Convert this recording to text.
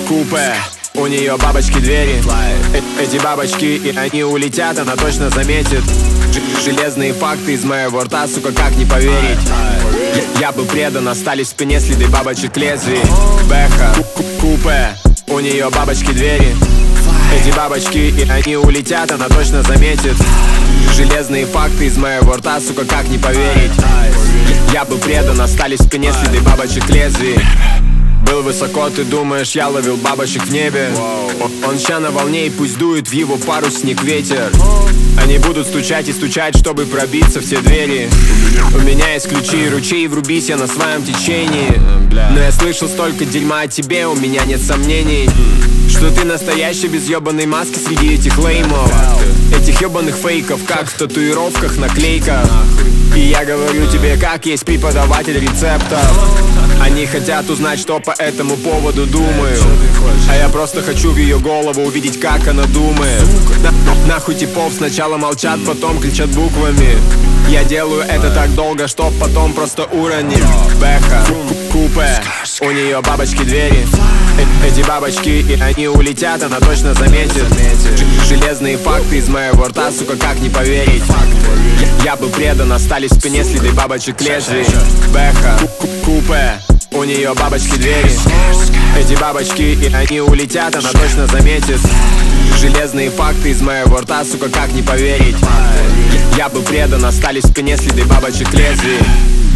купе. У нее бабочки двери, эти бабочки, и они улетят, она точно заметит. Железные факты из моего рта, сука, как не поверить. Я был предан, остались в спине следы бабочек лезвий. Бэха, купе, у нее бабочки двери, эти бабочки, и они улетят, она точно заметит. Железные факты из моего рта, сука, как не поверить. Я был предан, остались в спине следы бабочек лезвий. Был высоко, ты думаешь, я ловил бабочек в небе. Он ща на волне, и пусть дует в его парусник ветер. Они будут стучать и стучать, чтобы пробиться в те двери. У меня есть ключи и ручей, врубись я на своем течении. Но я слышал столько дерьма о тебе, у меня нет сомнений, что ты настоящий без ебаной маски среди этих леймов, этих ебаных фейков, как в татуировках, наклейках. И я говорю тебе, как есть преподаватель рецептов. Они хотят узнать, что по этому поводу думаю, а я просто хочу в ее голову увидеть, как она думает. Нахуй типов сначала молчат, потом кричат буквами. Я делаю это так долго, чтоб потом просто уронить. Бэха, купе, у нее бабочки двери, эти бабочки, и они улетят, она точно заметит. Железные факты из моего рта, сука, как не поверить. Я был предан, остались в спине следы бабочек лезвий. Бэха, купе, у нее бабочки двери, эти бабочки, и они улетят, она точно заметит. Железные факты из моего рта, сука, как не поверить. Я был предан, остались в спине следы бабочек лезвий.